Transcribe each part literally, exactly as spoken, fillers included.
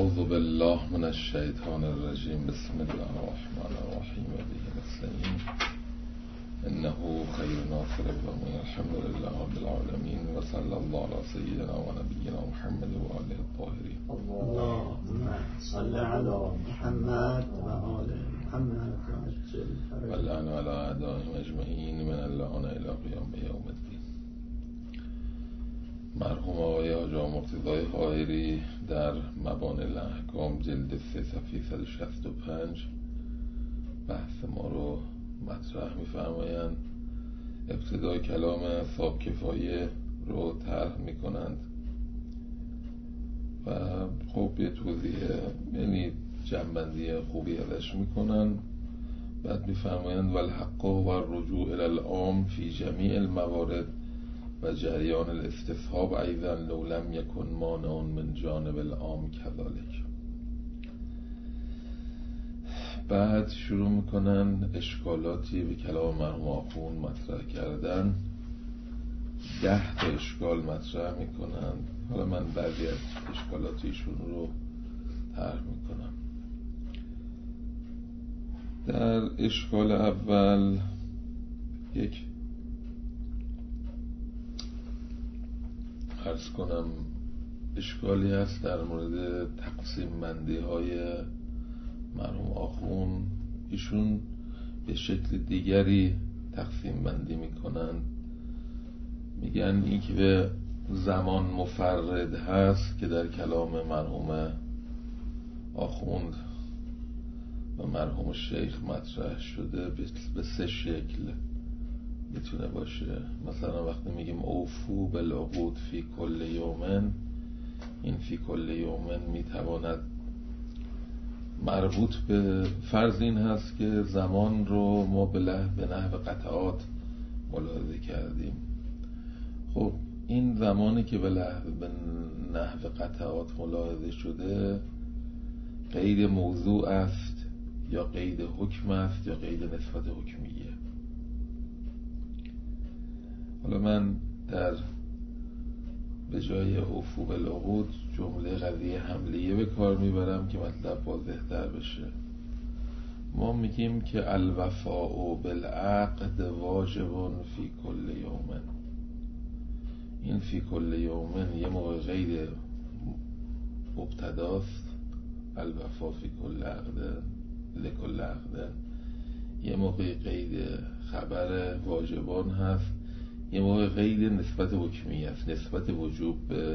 اعوذ بالله من الشیطان الرجیم. بسم الله الرحمن الرحیم. و به نستعین. انه خیر ناصر و الحمد لله رب العالمین و صلی الله علی سیدنا و نبینا محمد و آله الطاهرین. اللهم صل علی محمد و آل محمد و لعن علی اعدائهم اجمعین من اللعن الی قیام یوم الدین. مرحوم آقای حاجی آقا مرتضی حائری در مبانی الاحکام جلد سه صفحه صد و شصت و پنج بحث ما رو مطرح می‌فرمایند. ابتدای کلام صاحب کفایه رو طرح می‌کنند و خب یه توضیح یعنی جنبندی خوبی ازش می‌کنن. بعد می‌فرمایند والحق و الرجوع الی العام فی جمیع الموارد و جریان الاستصحاب ایضا لو لم یکن مانع من جانب العام کذالک. بعد شروع میکنن اشکالاتی به کلام مرحوم آخوند مطرح کردن. ده تا اشکال مطرح میکنن. حالا من بعضی از اشکالاتیشون رو طرح میکنم. در اشکال اول یک عرض کنم اشکالی هست در مورد تقسیم بندی های مرحوم آخوند. ایشون به شکل دیگری تقسیم بندی میکنن. میگن این که به زمان مفرد هست که در کلام مرحوم آخوند و مرحوم شیخ مطرح شده به سه شکل میتونه باشه. مثلا وقتی میگیم اوفو بالعقود فی کل یومن، این فی کل یومن میتواند مربوط به فرض این هست که زمان رو ما به نحو قطعات ملاحظه کردیم. خب این زمانی که به نحو قطعات ملاحظه شده قید موضوع است یا قید حکم است یا قید نسبت حکمیه. حالا من در به جای اوفو بالعقود جمله قضیه حملیه به کار میبرم که مطلب واضح تر بشه. ما میگیم که الوفاء بالعقد واجب فی کل یومن. این فی کل یومن یه موقع غیر مبتداست، الوفا فی کل عقد لکل عقد، یه موقع قید خبر واجبان هست، یه موقع قید نسبت حکمی است، نسبت وجوب به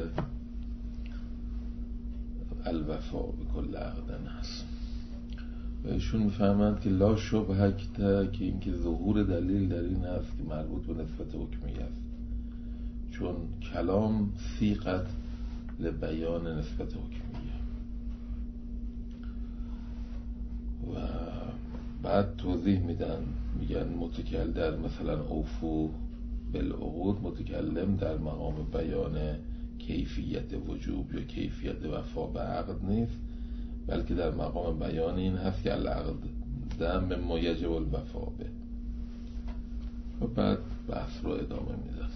الوفا به کل عقدن هست. و ایشون میفهمند که لا شبهه که اینکه ظهور دلیل در این هست که مربوط به نسبت حکمی است، چون کلام صیغت لبیان نسبت حکمیه. و بعد توضیح میدن، میگن متکلم در مثلا اوفو بالعقود متکلم در مقام بیان کیفیت وجوب یا کیفیت وفا به عقد نیست، بلکه در مقام بیان این هست که العقد دم مما یجب الوفا به. و بعد بحث رو ادامه میدن.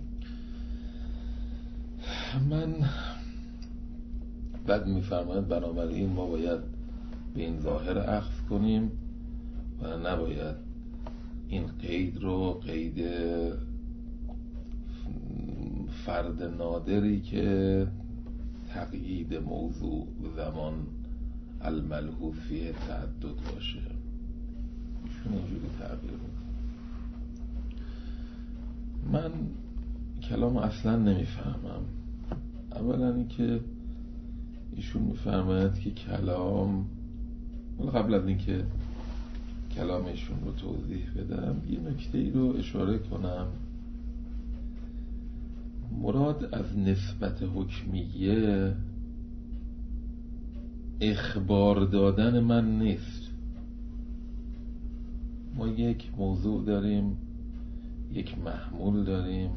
من بعد میفرماید بنابراین ما باید به این ظاهر اخذ کنیم و نباید این قید رو قید فرد نادری که تقیید موضوع زمان الملحوظ فیه تعدد باشه. ایشون اینجوری تعبیر میکنه. من کلام اصلا نمیفهمم. اولا این که ایشون میفرماید که کلام، قبل از این که کلام ایشون رو توضیح بدم یه نکته ای رو اشاره کنم. مراد از نسبت حکمیه اخبار دادن من نیست. ما یک موضوع داریم، یک محمول داریم،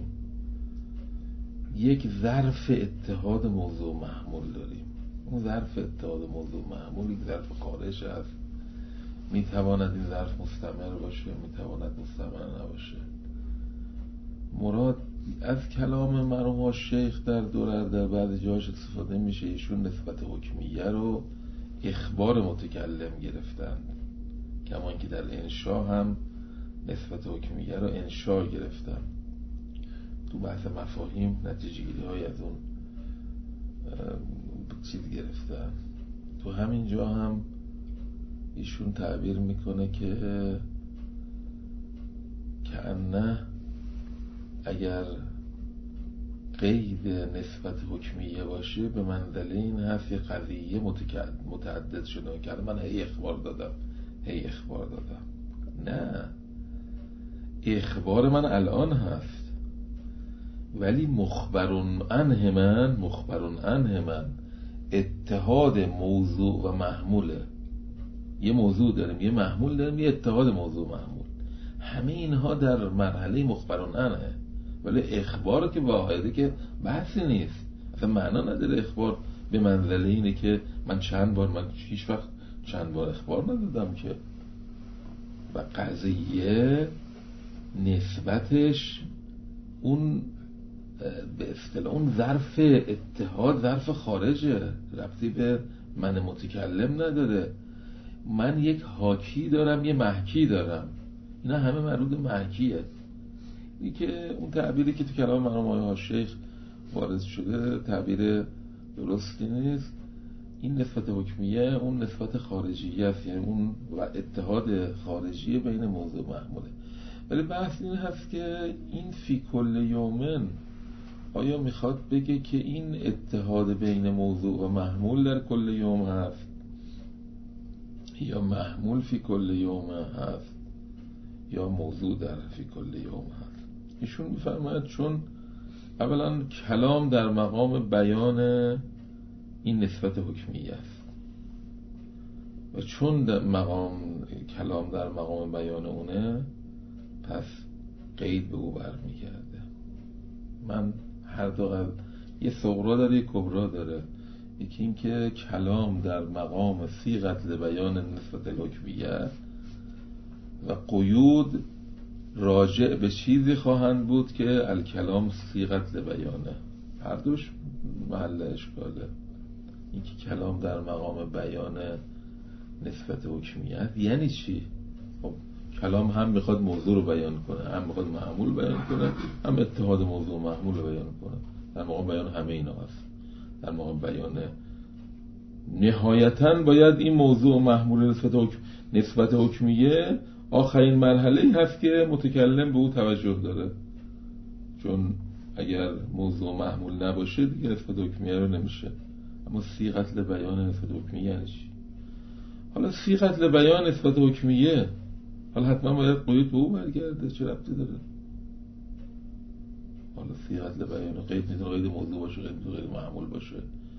یک ظرف اتحاد موضوع محمول داریم. اون ظرف اتحاد موضوع محمول یک ظرف خارج است. میتواند این ظرف مستمر باشه، میتواند مستمر نباشه. مراد از کلام مرحوم شیخ در دورر در بعضی جاش استفاده میشه. ایشون نسبت حکمیه رو اخبار متکلم گرفتن، کما اینکه در انشا هم نسبت حکمیه رو انشا گرفتن. تو بحث مفاهیم نتیجه گیری های از اون چیز گرفتن. تو همین جا هم ایشون تعبیر میکنه که کأنه اگر قید نسبت حکمیه باشه به منزله این هست یه قضیه متعدد شده که من هی اخبار دادم هی اخبار دادم. نه، اخبار من الان هست، ولی مخبرون عنه من مخبرون عنه من اتحاد موضوع و محموله. یه موضوع داریم، یه محمول داریم، یه اتحاد موضوع و محمول. همه اینها در مرحله مخبرون عنه، ولی اخبار که واحده که بحثی نیست، اصلا معنا نداره. اخبار به منزله اینه که من چند بار، من هیچ وقت چند بار اخبار ندادم که. و قضیه نسبتش اون به اصطلاح اون ظرف اتحاد ظرف خارجه، ربطی به من متکلم نداره. من یک حاکی دارم، یه محکی دارم، اینا همه مربوط به محکیه. این که اون تعبیری که تو کلام مرحوم آقای شیخ وارد شده تعبیر درستی نیست. این نسبت حکمیه اون نسبت خارجیه است، یعنی اون و اتحاد خارجیه بین موضوع و محموله. ولی بحث این هست که این فی کل یومن آیا میخواد بگه که این اتحاد بین موضوع و محمول در کل یوم هست یا محمول فی کل یوم هست یا موضوع در فی کل یوم هست؟ ایشون میفرماید چون اولا کلام در مقام بیان این نسبت حکمیه است و چون در مقام کلام در مقام بیان اونه، پس قید به او برمیگرده. من هر دو قبل یه صغرا داره یه کبرا داره. یکی این که کلام در مقام صیغت لبیان نسبت حکمیه و قیود راجع به چیزی خواهند بود که الکلام صیغت لبیانه. هر دوش محل اشکاله. این که کلام در مقام بیان نسبت حکمیت یعنی چی؟ خب کلام هم میخواد موضوع رو بیان کنه، هم میخواد محمول بیان کنه، هم اتحاد موضوع و محمول رو بیان کنه. در مقام بیان همه اینا هست. در مقام بیان نهایتاً باید این موضوع و محمول نسبت حکم نسبت حکمیه آخرین مرحله هست که متکلم به او توجه داره. چون اگر موضوع و محمول نباشه دیگه نسبت حکمیه رو نمیشه. اما صیغت لبیان نسبت حکمیه یعنی چی؟ حالا صیغت لبیان نسبت حکمیه حالا حتما باید قید به او برگرده، چه ربطی داره؟ حالا صیغت لبیان قید میتونه قید موضوع باشه، قید میتونه قید محمول باشه،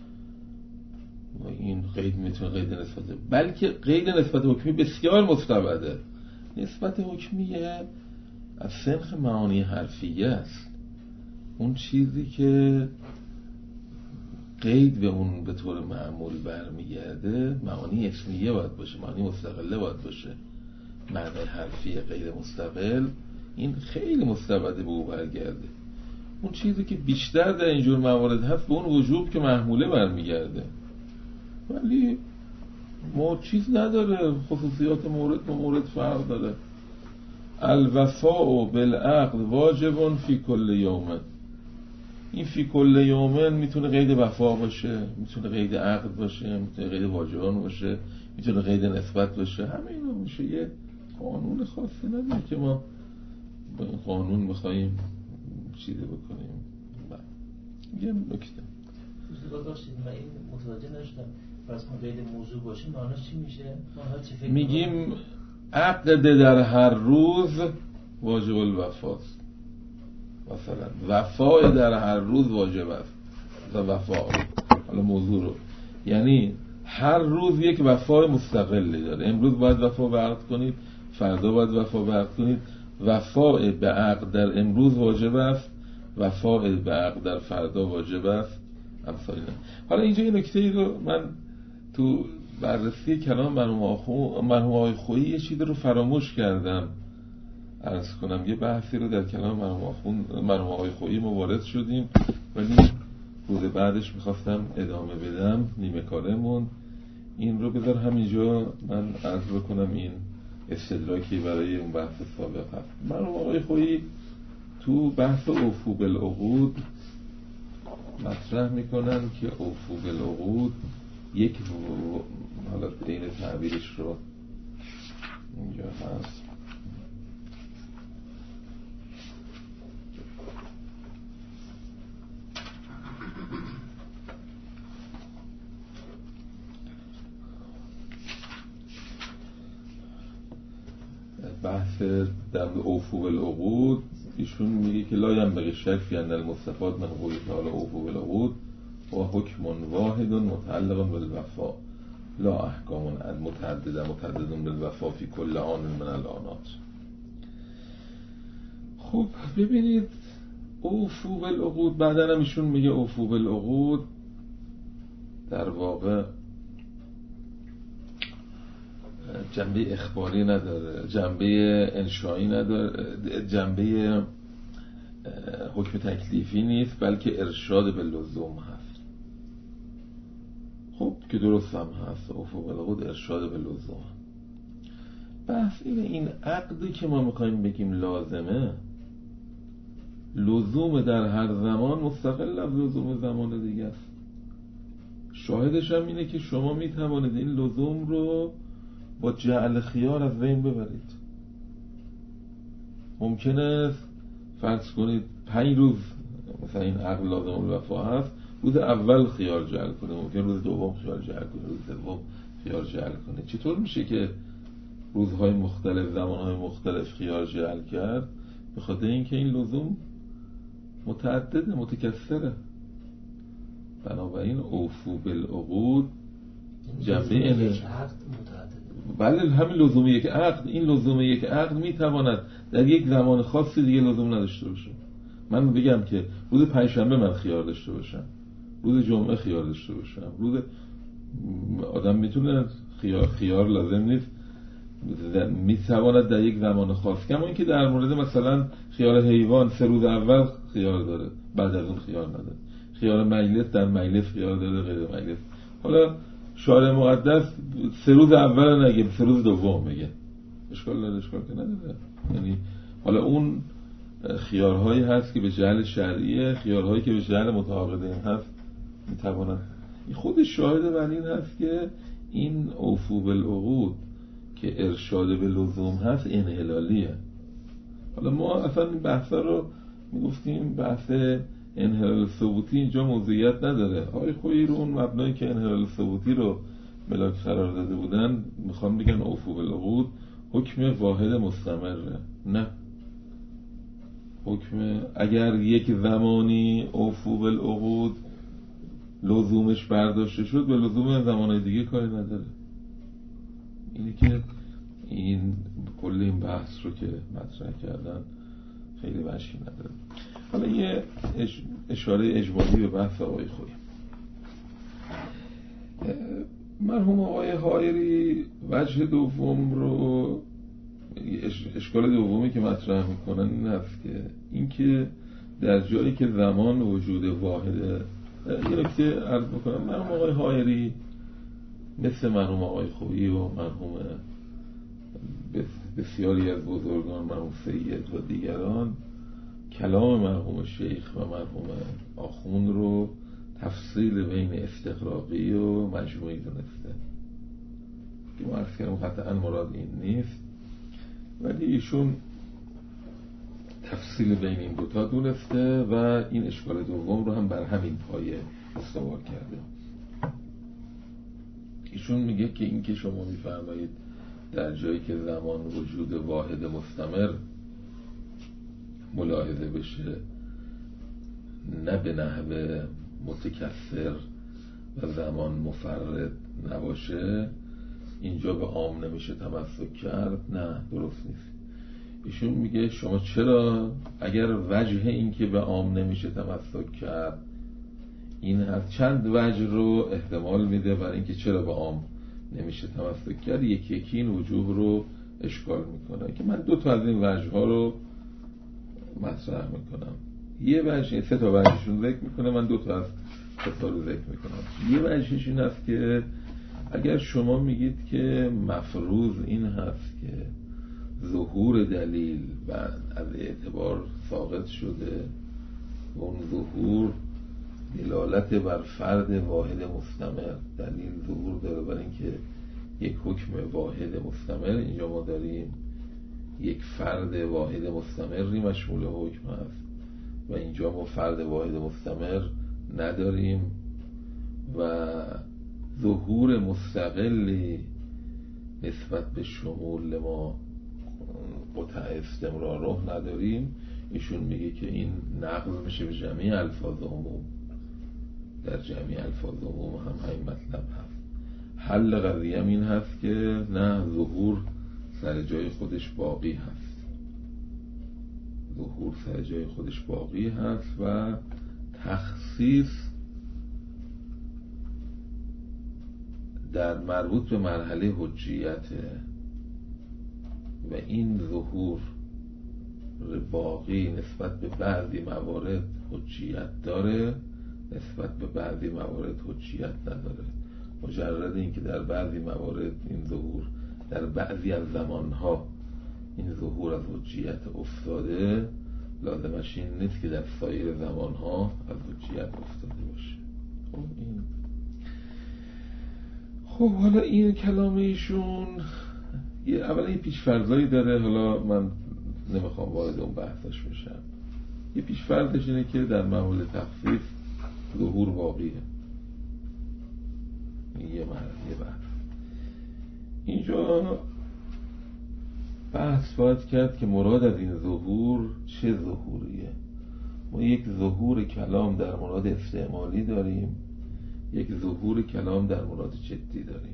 و این قید میتونه قید نسبت، بلکه قید نسبت حکمی بسیار مستبعده. نسبت حکمیه از سنخ معانی حرفیه است. اون چیزی که قید به اون به طور معمول برمیگرده معانی اسمیه باید باشه، معانی مستقله باید باشه. معنی حرفی غیر مستقل این خیلی مستبعده به او برگرده. اون چیزی که بیشتر در اینجور موارد هست به اون وجوب که محموله برمیگرده، ولی ما چیز نداره، خصوصیات مورد به مورد فرق داره. الوفاء بالعقد واجب فی کل یوم. این فی کل یومن میتونه قید وفا باشه، میتونه قید عقد باشه، میتونه قید واجبان باشه، میتونه قید نسبت باشه. همه اینا میشه یه قانون خاصی نداره که ما با این قانون میخواییم چیزی بکنیم. یه نکته ببخشید من این متوجه نشدم. پس ما قید موضوع باشه معناش چی میشه؟ میگیم عقد در هر روز واجب الوفاست. مثلا وفا در هر روز واجب است. مثلا وفا حالا موضوع رو یعنی هر روز یک وفای مستقلی داره. امروز باید وفا به عقد کنید، فردا باید وفا به عقد کنید. وفا به عقد در امروز واجب است، وفا به عقد در فردا واجب است. امثال اینا. حالا اینجا یه نکته ای رو من تو بررسی کلام مرحوم آقای خویی یه چیزی رو فراموش کردم. عرض کنم یه بحثی رو در کلام مرحوم آخوند مرحوم آقای خویی ما وارد شدیم، ولی روز بعدش میخواستم ادامه بدم، نیمه کارمون. این رو بذار همینجا من عرض بکنم این استدراکی برای اون بحث سابق هست. مرحوم آقای خویی تو بحث اوفو بالعقود مطرح میکنن که اوفو بالعقود یک حالا این تعبیرش رو اینجا هست، بحث در اوفو بالعقود ایشون میگه که لا ینبغی شک فی ان المستفاد من قوله تعالی اوفو بالعقود و حکم واحد متعلق بالوفا لا احکام متعدده متعدد بالوفا فی کل آن من الآنات. خب ببینید اوفو بالعقود بعدن هم ایشون میگه اوفو بالعقود در واقع جنبه اخباری نداره، جنبه انشایی نداره، جنبه حکم تکلیفی نیست، بلکه ارشاد به لزوم هست. خب که درست هم هست، اوفو بالعقود ارشاد به لزوم. بحث اینه این عقدی که ما میخوایم بگیم لازمه، لزوم در هر زمان مستقل از لزوم زمان دیگه است. شاهدش هم اینه که شما میتوانید این لزوم رو با جعل خیار از بین ببرید. ممکنه فرض کنید پنج روز مثلا این عقد لازم الوفا هست، روز اول خیار جعل کنه، ممکن روز دوم خیار جعل کنه، روز سوم خیار جعل کنه. چطور میشه که روزهای مختلف زمانهای مختلف خیار جعل کرد؟ به خاطر اینکه این لزوم متعدده متکثره. بنابراین اوفو بالعقود جنبه اینه، بله همین لزوم یک عقد، این لزوم یک عقد میتواند در یک زمان خاصی دیگه لزوم نداشته باشه. من بگم که روز پنجشنبه من خیار داشته باشم، روز جمعه خیار داشته باشم، روز آدم میتونه خیار خیار لازم نیست، میتواند در یک زمان خاص، کما اینکه در مورد مثلا خیار حیوان سه روز اول خیار داره، بعد از اون خیار نداره. خیار مجلس در مجلس خیار داره، غیر مجلس. حالا شارع مقدس سه روز اول نگه، سه روز دوم میگه، اشکال داره؟ اشکال که نداره. یعنی حالا اون خیارهایی هست که به جهل شرعیه، خیارهایی که به جهل متعاقدین هست میتواند. این خودش شاهد بر این هست که این اوفو بالعقود که ارشاد به لزوم هست انحلالیه. حالا ما اصلا این بحثا رو میگفتیم بحث انحلال ثبوتی اینجا موضوعیت نداره. آقای خویی رو اون مبنایی که انحلال ثبوتی رو ملاک قرار داده بودن میخوام بگن اوفو بالعقود حکم واحد مستمره. نه، حکم اگر یک زمانی اوفو بالعقود لزومش برداشته شد به لزوم زمانهای دیگه کاری نداره. اینه که این کل این بحث رو که مطرح کردن خیلی وجهی نداره. حالا یه اشاره اجمالی به بحث آقای خویی. مرحوم آقای حائری وجه دوم رو، اشکال دومی که مطرح میکنن این هست که اینکه در جایی که زمان وجود واحده، یه نکته عرض بکنم، مرحوم آقای حائری مثل مرحوم آقای خویی و مرحوم بسیاری از بزرگان، مرحوم سید و دیگران، کلام مرحوم شیخ و مرحوم آخوند رو تفصیل بین استقراقی و مجموعی دونسته که ما عرض کردم قطعا مراد این نیست، ولی ایشون تفصیل بین این دوتا دونسته و این اشکال دوم رو هم بر همین پایه استوار کرده. ایشون میگه که این که شما میفرمایید در جایی که زمان وجود واحد مستمر ملاحظه بشه، نه به نحو متکثر و زمان مفرد نباشه، اینجا به عام نمیشه تمسک کرد. نه، درست نیست. ایشون میگه شما چرا اگر وجه این که به عام نمیشه تمسک کرد این هست، چند وجه رو احتمال میده برای اینکه چرا به عام نمیشه تمسک کرد، یکی یکی این وجوه رو اشکال میکنه که من دو تا از این وجه ها رو مطرح میکنم. یه وجه، سه تا وجهشون ذکر میکنه، من دو تا از سه تا رو ذکر میکنم. یه وجهش این هست که اگر شما میگید که مفروض این هست که ظهور دلیل و از اعتبار ساقط شده و اون ظهور دلالت بر فرد واحد مستمر، دلیل ظهور داره بر اینکه یک حکم واحد مستمر اینجا ما داریم، یک فرد واحد مستمری مشمول حکم هست و اینجا ما فرد واحد مستمر نداریم و ظهور مستقلی نسبت به شمول ما قطع استمرار رو نداریم. ایشون میگه که این نقض میشه به جمعی الفاظ عموم، در جمعی الفاظ عموم هم همین مطلب هست. حل قضیه هم این هست که نه، ظهور سر جای خودش باقی هست، ظهور سر جای خودش باقی هست و تخصیص در مربوط به مرحله حجیته و این ظهور باقی نسبت به بعضی موارد حجیت داره، نسبت به بعضی موارد حجیت نداره. مجرد این که در بعضی موارد این ظهور در بعضی از زمانها این ظهور از حجیت افتاده، لازمش این نیست که در سایر زمانها از حجیت افتاده باشه. خب این خب حالا این کلام ایشون یه اولا یه پیش‌فرضایی داره، حالا من نمیخوام وارد اون بحثش بشم. یه پیش‌فرضش اینه که در محول تخفیف ظهور باقیه. این یه مرحله بحث. اینجا بحث باید کرد که مراد از این ظهور چه ظهوریه. ما یک ظهور کلام در مراد استعمالی داریم، یک ظهور کلام در مراد جدی داریم.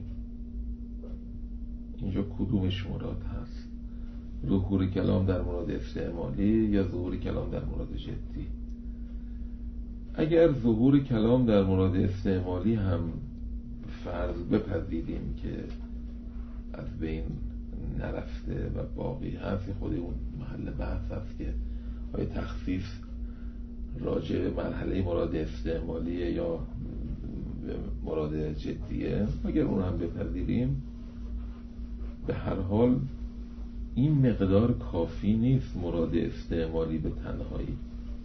اینجا کدومش مراد هست؟ ظهور کلام در مراد استعمالی یا ظهور کلام در مراد جدی؟ اگر ظهور کلام در مراد استعمالی هم فرض بپذیریم که از بین نرفته و باقی هست، خود اون محل بحث هست که آیا تخفیف راجع به مرحله مراد استعمالیه یا مراد جدیه. اگر اون هم بپذیریم، به هر حال این مقدار کافی نیست مراد استعمالی به تنهایی.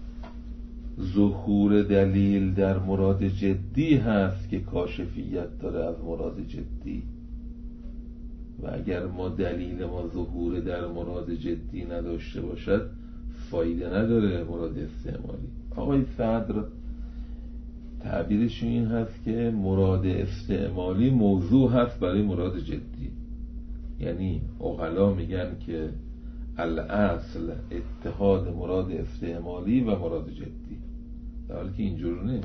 ظهور دلیل در مراد جدی هست که کاشفیت داره از مراد جدی و اگر ما دلیل ما ظهور در مراد جدی نداشته باشد فایده نداره مراد استعمالی. آقای صدر تعبیرش این هست که مراد استعمالی موضوع هست برای مراد جدی، یعنی عقلا میگن که الاصل اتحاد مراد استعمالی و مراد جدی، در حالی که اینجور نیست.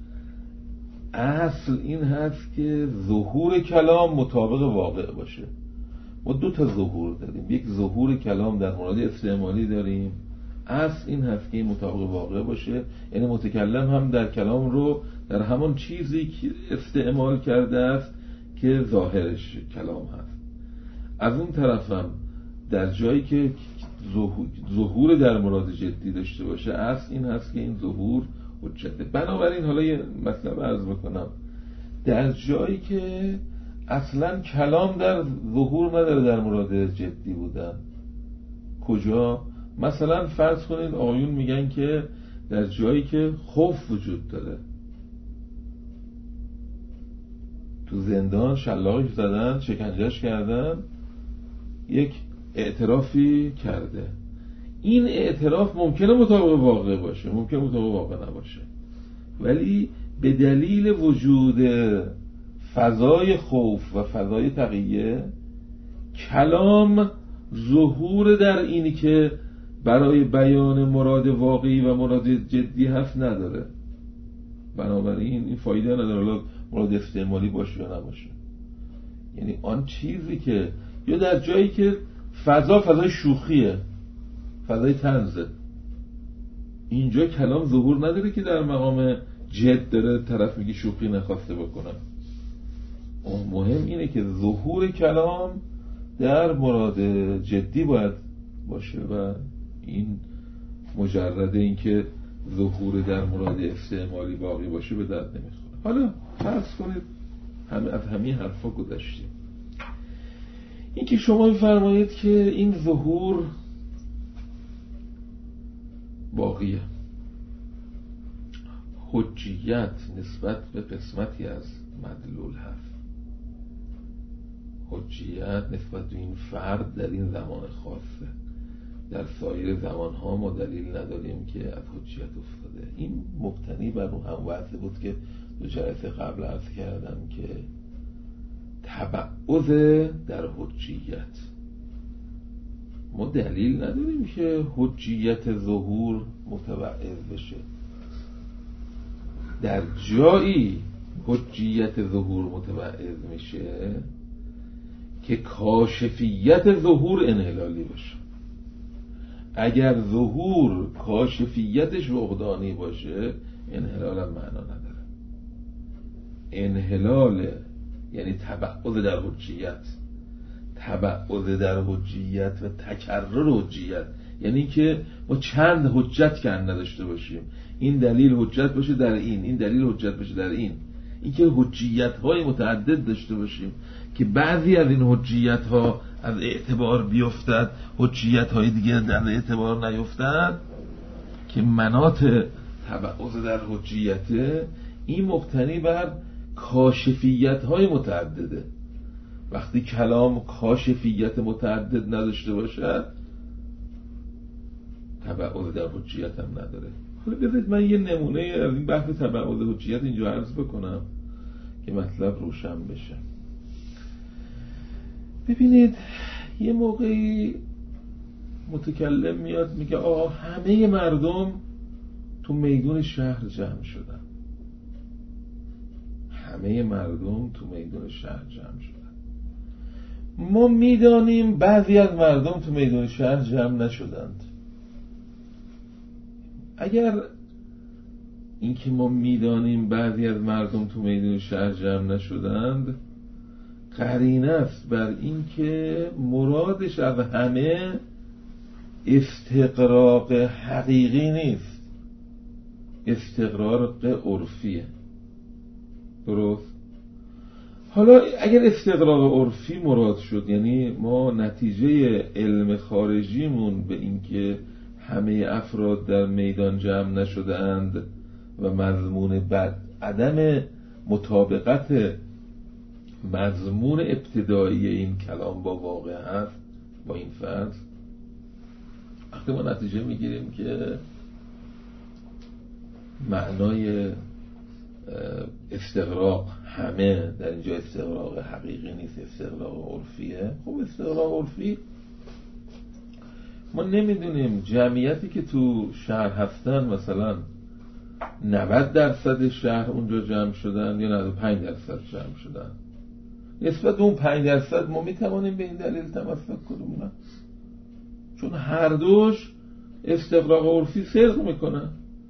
اصل این هست که ظهور کلام مطابق واقع باشه. ما دو تا ظهور داریم، یک ظهور کلام در مراد استعمالی داریم، اصل این هست که این مطابق واقع باشه، یعنی متکلم هم در کلام رو در همون چیزی که استعمال کرده است که ظاهرش کلام هست. از اون طرفم در جایی که ظهور در مراد جدی داشته باشه، اصل این هست که این ظهور حجته. بنابراین حالا یه مطلب عرض بکنم، در جایی که اصلا کلام در ظهور نداره در مراد جدی بودن، کجا؟ مثلا فرض کنید آقایون میگن که در جایی که خوف وجود داره، تو زندان شلاقش زدن، شکنجهش کردن، یک اعترافی کرده. این اعتراف ممکنه مطابق واقع باشه، ممکنه مطابق واقع نباشه، ولی به دلیل وجود فضای خوف و فضای تقیه، کلام ظهور در اینی که برای بیان مراد واقعی و مراد جدی هست نداره. بنابراین این فایده نداره مراد استعمالی باشه یا نباشه. یعنی آن چیزی که یا در جایی که فضا فضای شوخیه، فضای طنزه، اینجا کلام ظهور نداره که در مقام جد داره طرف میگه شوخی نخواسته بکنم. اون مهم اینه که ظهور کلام در مراد جدی باید باشه و این مجرد این که ظهور در مراد استعمالی باقی باشه به درد نمیخوره. حالا فرض کنید همه از همین حرفا گذشتیم، این که شما میفرمایید که این ظهور باقیه، حجیت نسبت به قسمتی از مدلول هست، حجیت نسبت به این فرد در این زمان خاصه، در سایر زمانها ما دلیل نداریم که از حجیت افتاده. این مبتنی بر اون هم وضعی بود که دو جلسه قبل عرض کردم که تبعض در حجیت، ما دلیل نداریم که حجیت ظهور متبعض بشه. در جایی حجیت ظهور متبعض میشه که کاشفیت ظهور انحلالی باشه. اگر ظهور کاشفیتش فقدانی باشه انحلال هم معنا نداره. انحلال یعنی تبعض در حجیت، تبعض در حجیت و تکرر حجیت، یعنی که ما چند حجت که نداشته باشیم، این دلیل حجت باشه در این، این دلیل حجت باشه در این، این که حجیت های متعدد داشته باشیم که بعضی از این حجیت ها از اعتبار بیفتد، حجیت های دیگه در اعتبار نیفتد، که مناط تبعض در حجیته، این مبتنی بر کاشفیت های متعدده. وقتی کلام کاشفیت متعدد نداشته باشد تبعض در حجیت هم نداره. حالا بذارید من یه نمونه از این بحث تبعض حجیت اینجا عرض بکنم که مطلب روشن بشه. ببینید یه موقعی متکلم میاد میگه آقا همه مردم تو میدون شهر جمع شدن، همه مردم تو میدون شهر جمع شدن، ما میدانیم بعضی از مردم تو میدون شهر جمع نشدند. اگر اینکه ما میدانیم بعضی از مردم تو میدون شهر جمع نشدند قرینه است بر این که مرادش از همه استقراق حقیقی نیست، استقراق عرفیه. درست؟ حالا اگر استقراق عرفی مراد شد، یعنی ما نتیجه علم خارجیمون به این که همه افراد در میدان جمع نشده اند و مضمون بعد عدم مطابقت مضمون ابتدایی این کلام با واقع هست، با این فرض وقتی ما نتیجه میگیریم که معنای استقراق همه در اینجا استقراق حقیقی نیست، استقراق عرفیه. خب استقراق عرفی ما نمیدونیم جمعیتی که تو شهر هستن مثلا نود درصد شهر اونجا جمع شدن یا نود و پنج درصد جمع شدن. نسبت به اون پنج درصد ما میتوانیم به این دلیل تمسک کنیم نه، چون هر دوش استقراق عرفی صدق میکنن.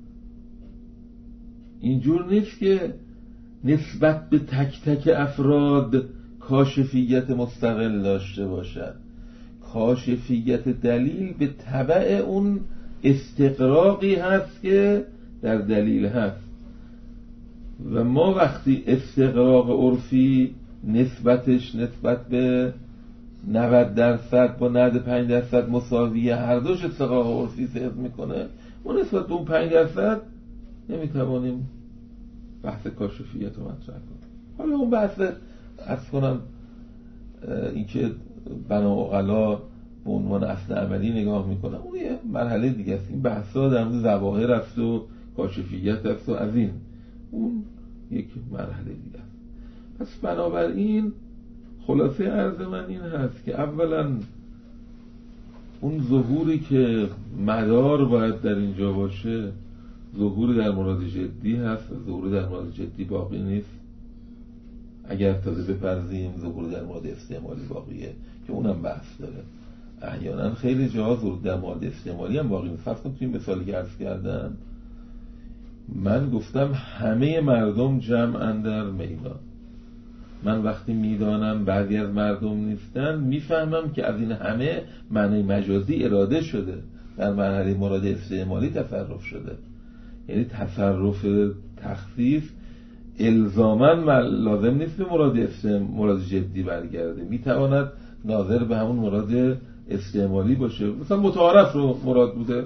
اینجور نیست که نسبت به تک تک افراد کاشفیت مستقل داشته باشد. کاشفیت دلیل به تبع اون استقراقی هست که در دلیل هست و ما وقتی استقراق عرفی نسبتش نسبت به نود درصد با نود و پنج درصد مساویه، هر دوش استقراق عرفی صدق میکنه، ما نسبت به اون پنج درصد نمیتوانیم بحث کاشفیت رو مطرح کنیم. حالا اون بحث عرض کنم این که بنا عقلا به عنوان اصل عملی نگاه میکنم اون یه مرحله دیگه است. این بحثا در مورد ظواهر است و کاشفیت است و از این اون یک مرحله دیگه است. پس بنابراین خلاصه عرض من این هست که اولا اون ظهوری که مدار باید در اینجا باشه ظهوری در مراد جدی هست، ظهوری در مراد جدی باقی نیست. اگر تازه بپرزیم ظهور در مورد استعمالی باقیه که اونم بحث داره. احیانا خیلی جاها ظهور در مورد استعمالی هم باقی نیست. فرض کنید تو این مثالی که عرض کردم من گفتم همه مردم جمعن در میدان، من وقتی میدانم بعضی از مردم نیستن میفهمم که از این همه معنی مجازی اراده شده، در مرحله مراد استعمالی تصرف شده. یعنی تصرف تخصیص الزاماً لازم نیست به مراد مراد جدی برگرده، میتواند ناظر به همون مراد استعمالی باشه. مثلا متعارف رو مراد بوده،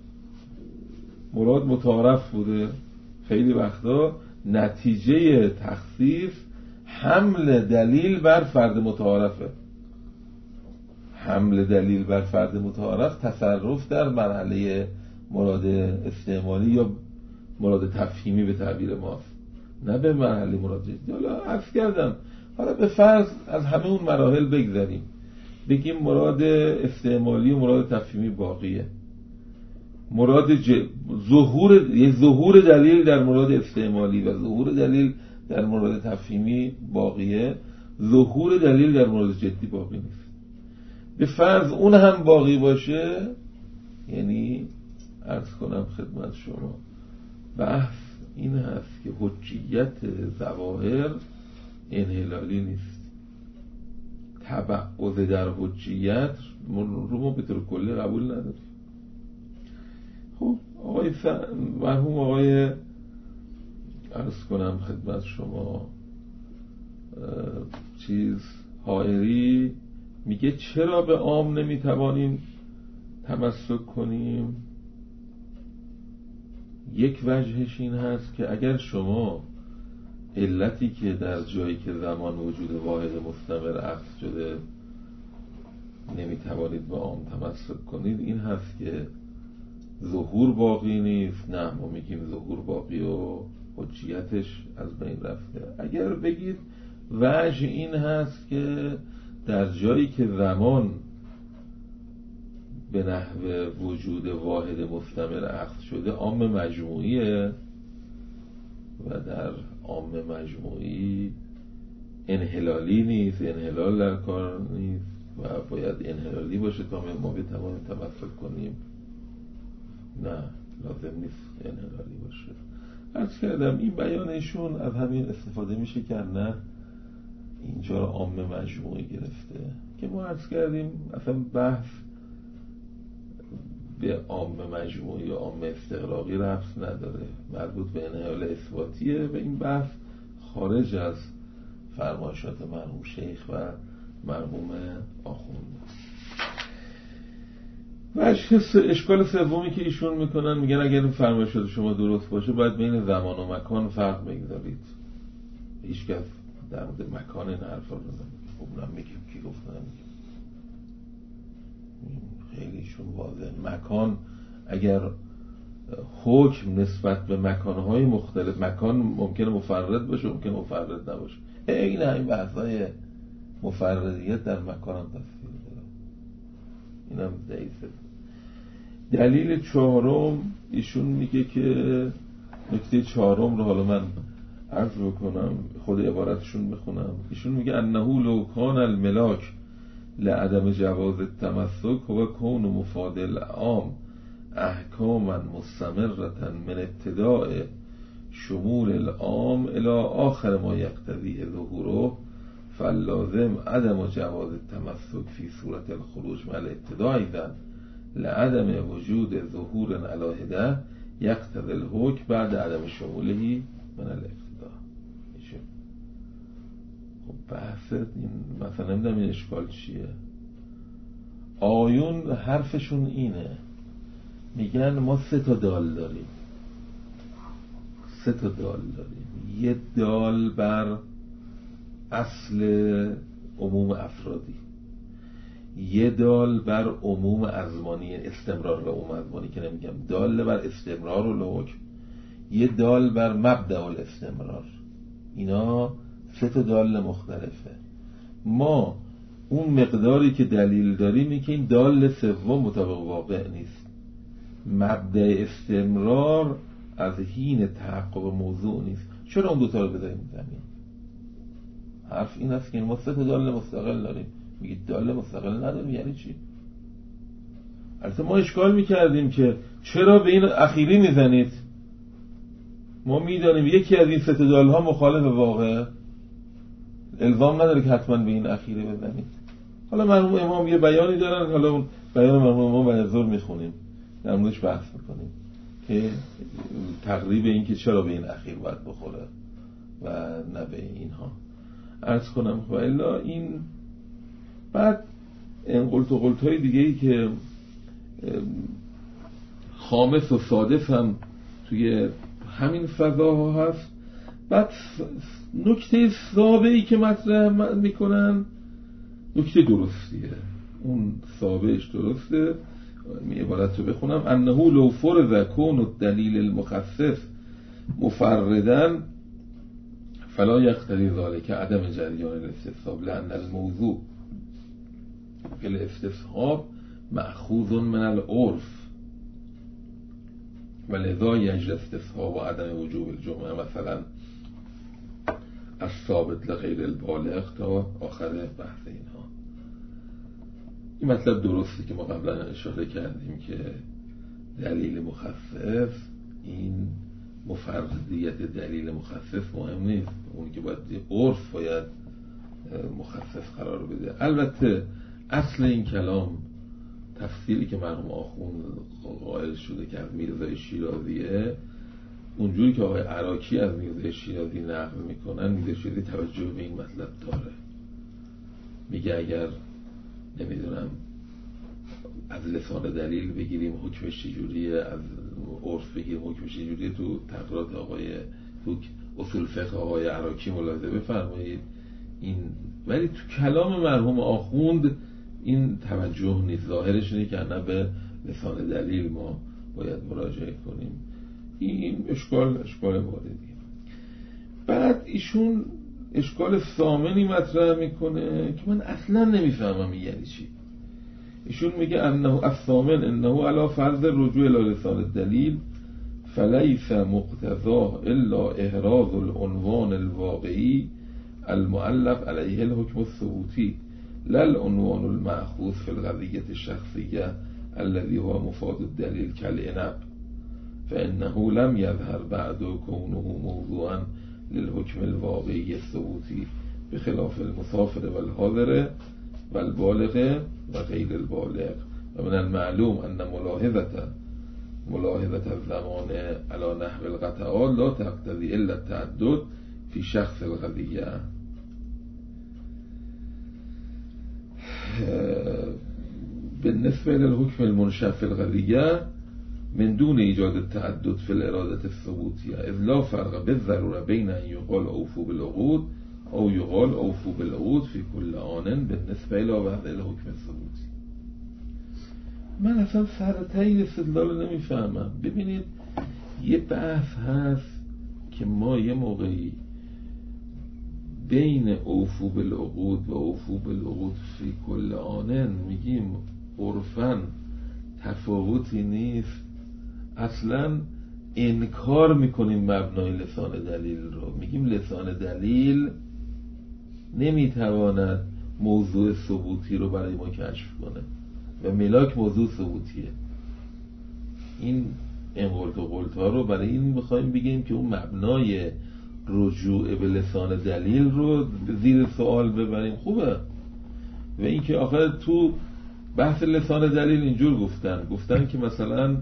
مراد متعارف بوده. خیلی وقتا نتیجه تخصیص حمل دلیل بر فرد متعارفه. حمل دلیل بر فرد متعارف تصرف در مرحله مراد استعمالی یا مراد تفهیمی به تعبیر ماست، نه به مرحله مراد جدی. حالا عرض کردم، حالا به فرض از همه اون مراحل بگذاریم، بگیم مراد استعمالی و مراد تفهیمی باقیه. مراد ج... ظهور یه ظهور دلیل در مراد استعمالی و ظهور دلیل در مورد تفهیمی باقیه، ظهور دلیل در مورد جدی باقی نیست. به فرض اون هم باقی باشه، یعنی عرض کنم خدمت شما بحث این هست که حجیت ظواهر انحلالی نیست. تبعض در حجیت رو ما به طور کلی قبول نداریم. خب آقای ف... مرحوم آقای عرض کنم خدمت شما چیز حائری میگه چرا به عام نمیتوانیم تمسک کنیم؟ یک وجهش این هست که اگر شما علتی که در جایی که زمان وجود واحد مستمر عقد شده نمیتوانید به عام تمسک کنید، این هست که ظهور باقی نیست. نه، ما میگیم ظهور باقی و حجیتش از بین رفته. اگر بگید وجه این هست که در جایی که زمان به نحو وجود واحد مستمر عقد شده عام مجموعیه و در عام مجموعی انحلالی نیست، انحلال در کار نیست و باید انحلالی باشه تا ما بتوانیم تمسک کنیم. نه، لازم نیست انحلالی باشه. عرض کردم این بیانشون از همین استفاده میشه که نه اینجا رو عام مجموعی گرفته، که ما عرض کردیم اصلا بحث به عام مجموعی و عام استغراقی ربط نداره، مربوط به انحلال اثباتیه و این بحث خارج از فرمایشات مرحوم شیخ و مرحوم آخوند. و اشکال سومی که ایشون میکنن، میگن اگر این فرمایشات شما درست باشه باید بین زمان و مکان فرق بگذارید. هیچ کس در مورد مکان این حرفا رو نمیگه. خب نمیگیم کی گفت نمیگیم، خیلی ایشون واضح. مکان اگر حکم نسبت به مکانهای مختلف، مکان ممکنه مفرد باشه ممکنه مفرد نباشه، این همین بحثای مفردیت در مکان هم تصویر داره، این هم ضعیفه. دلیل چهارم ایشون میگه که نکته چهارم رو حالا من عرض بکنم، خود عبارتشون بخونم. ایشون میگه انه لو کان الملاک لعدم جواز التمسک و کون مفادل عام احکاما مستمرة من ابتداء شمول العام الى آخر ما یقتضی ظهوره فاللازم عدم جواز التمسک فی صورت الخروج مع الابتداء ایضا لعدم وجود ظهور علاهده یقتضی الحکم بعد عدم شموله من الابتداء. خب بحث این مثلا نمیدونم این اشکال چیه. آیون حرفشون اینه، میگن ما سه تا دال داریم، سه تا دال داریم. یه دال بر اصل عموم افرادی، یه دال بر عموم ازمانی، استمرار و عموم ازمانی که نمیگم، دال بر استمرار و الحکم، یه دال بر مبدأ الاستمرار. اینا سه تا دال مختلفه. ما اون مقداری که دلیل داریم اینه که این دال سوم مطابق واقع نیست. مبدأ استمرار از حین تحقق موضوع نیست. چرا اون دوتا رو بذاریم زمین؟ حرف این است که ما سه تا دال مستقل داریم. میگید دال مستقل نداریم یعنی چی؟ البته ما اشکال میکردیم که چرا به این اخیری میزنید؟ ما میدانیم یکی از این سه تا دال ها مخالف واقعه. الزام نداره که حتما به این اخیره بزنید. حالا مرحوم امام یه بیانی دارن، حالا اون بیان مرحوم امام بعد از ظهر میخونیم، در موردش بحث میکنیم که تقریب این که چرا به این اخیر باید بخوره و نه به اینها. عرض کنم و الا این بعد این قلت و قلت های دیگه ای که خامس و سادس هم توی همین فضاها هست. بعد نکته سابعی که مطرح میکنن نکته درستیه، اون سابعش درسته. می عبارت رو بخونم: انه لو فرض کون الدلیل المخصص مفردن فلا یقتضی ذلك عدم جریان الاستصحاب لأن الموضوع فی الاستصحاب مأخوذ من العرف ولذا یجری الاستصحاب و عدم وجوب الجمعه مثلا الثابت لغیر البالغ تا آخر بحث اینها. این مطلب درسته که ما قبلا اشاره کردیم که دلیل مخصص، این مفردیت دلیل مخصص مهم نیست، اون که باید عرف باید مخصص قرار بده. البته اصل این کلام تفسیری که مرحوم آخوند قائل شده که از میرزای شیرازیه، اونجوری که آقای عراقی از میرزای شیرازی نقل میکنن، میرزای شیرازی توجه به این مطلب داره. میگه اگر نمیدونم از لسان دلیل بگیریم حکمش چجوریه، از عرف بگیریم حکمش چجوریه، تو تقرارات آقای تو اصول فقه آقای عراقی ملاحظه بفرمایید این. ولی تو کلام مرحوم آخوند این توجه نیست، ظاهرش اینه که نه به لسان دلیل ما باید مراجعه کنیم. این اشکال اشکال واردیه. بعد ایشون اشکال ثامنی مطرح میکنه که من اصلا نمیفهمم یعنی چی. ایشون میگه انه الثامن انه علی فرض رجوع الی لسان الدلیل فلیس مقتضاه الا احراز العنوان الواقعی المعلق علیه الحکم الثبوتی لا العنوان المأخوذ فی القضیة الشخصیه الذي هو مفاد الدلیل كالعنب فانه لم يظهر بعد كونه موضوعا للحکم الواقعی الثبوتی بخلاف المسافر والحاضر والبالغ و غیر البالغ و من المعلوم ان ملاحظه ملاحظه الزمان على نحو القطعات لا تقتضی الا التعدد فی شخص القضیه. بالنسبه للحكم المنشأ في القضیه من دون ایجاد التعدد في الإرادة الثبوتية اذ لا فرق بالضرورة بين ان يقال اوفوا بالعقود او يقال اوفوا بالعقود في كل آن بالنسبه الى وضع الحكم الثبوتی. من اصلا سر این استدلال نمیفهمم. ببینید یه بحث هست که ما یه موقعی بین اوفوا بالعقود و اوفوا بالعقود فی کل آن میگیم عرفاً تفاوتی نیست، اصلا انکار میکنیم مبنای لسان دلیل رو. میگیم لسان دلیل نمیتواند موضوع ثبوتی رو برای ما کشف کنه و ملاک موضوع ثبوتیه. این انقلت و قلت ها رو برای این میخوایم بگیم که اون مبنای رجوع به لسان دلیل رو زیر سوال ببریم. خوبه. و این که آخر تو بحث لسان دلیل اینجور گفتن گفتن که مثلا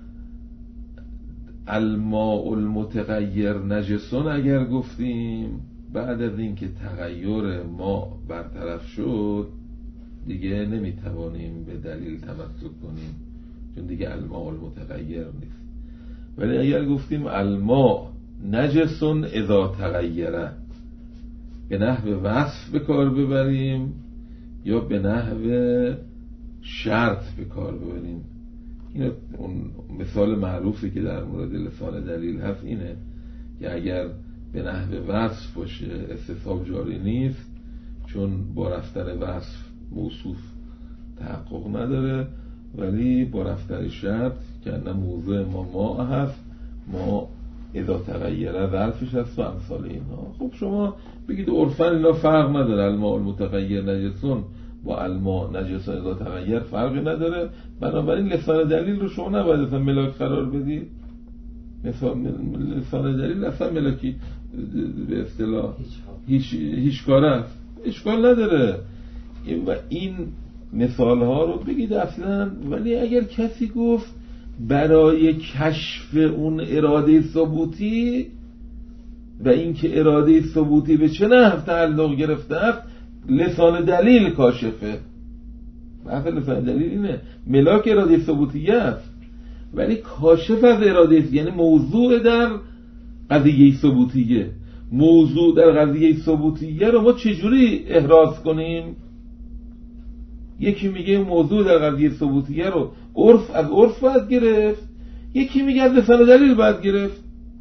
الماء المتغیر نجسون، اگر گفتیم بعد از این که تغییر ما برطرف شد دیگه نمیتوانیم به دلیل تمسک کنیم چون دیگه الماء المتغیر نیست. ولی اگر گفتیم الماء نجسون اذا تغیره، به نحو وصف به کار ببریم یا به نحو شرط به کار ببریم. این اون مثال معروفی که در مورد لسان دلیل هست اینه که اگر به نحو وصف باشه استصحاب جاری نیست چون با رفتن وصف موصوف تحقق نداره، ولی با رفتن شرط که نه موضوع ما ما هست، ما اذا تغیره ظرفش هست و امثال اینها. خب شما بگید عرفاً اینا فرق نداره، الماء المتغیر نجسون با الماء نجسون اذا تغیر فرقی نداره، بنابراین لسان دلیل رو شما نباید اصلا ملاک قرار بدید. لسان دلیل اصلا ملاکی به اصطلاح هیچ هیچ کار است، اشکال نداره و این مثال ها رو بگید اصلا. ولی اگر کسی گفت برای کشف اون اراده ثبوتی و اینکه اراده ثبوتی به چه نحو تعلق گرفته است، لسان دلیل کاشفه. بحث لسان دلیل اینه، ملاک اراده ثبوتیه است ولی کاشف از اراده، یعنی موضوع در قضیه ثبوتیه. موضوع در قضیه ثبوتیه رو ما چجوری احراز کنیم؟ یکی میگه موضوع در قضیه ثبوتیه رو عرف از عرف باید گرفت، یکی میگه از لسان دلیل باید گرفت.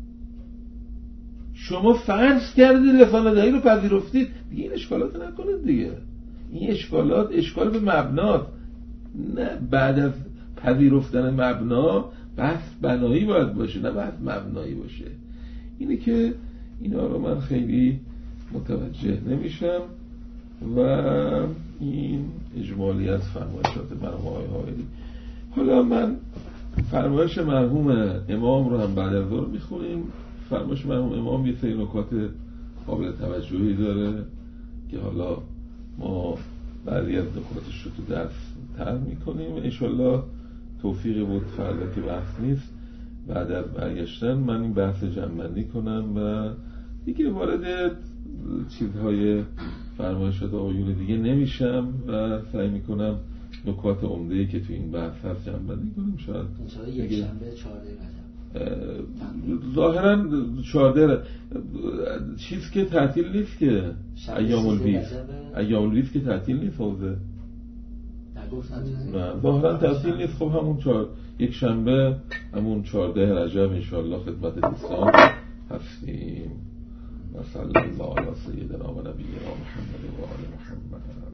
شما فرض کردید لسان دلیل رو پذیرفتید، دیگه این اشکالات نکنید دیگه. این اشکالات اشکال به مبناست، نه بعد از پذیرفتن مبنا بحث بنایی باید باشه، نه بحث مبنایی باشه. اینه که اینا رو من خیلی متوجه نمیشم و این اجمالی از فرمایشات مرحوم آقای حائری. حالا من فرمایش مرحوم امام رو هم بعد از ظهر میخونیم. فرمایش مرحوم امام یه سری نکات قابل توجهی داره که حالا ما بعضی از نکاتش رو تو درس طرح میکنیم. انشالله توفیقی بود فردا که بحث نیست، بعد از برگشتن من این بحث جمع‌بندی کنم و دیگه وارد چیزهای فرمایشات آقایون دیگه نمیشم و سعی میکنم نکات عمده‌ای که تو این بحث هست جمع‌بندی کنیم. شاید یک شنبه چهارده رجب ظاهرا چهارده چیز که تعطیل نیست که ایام البیض، ایام البیض که تعطیل نیست حوزه، نه ظاهرا تعطیل نیست. خب همون چهار یک شنبه همون چهارده رجب انشاءالله خدمت دوستان هستیم. و صلی الله علی سیدنا و نبینا محمد و آل محمد.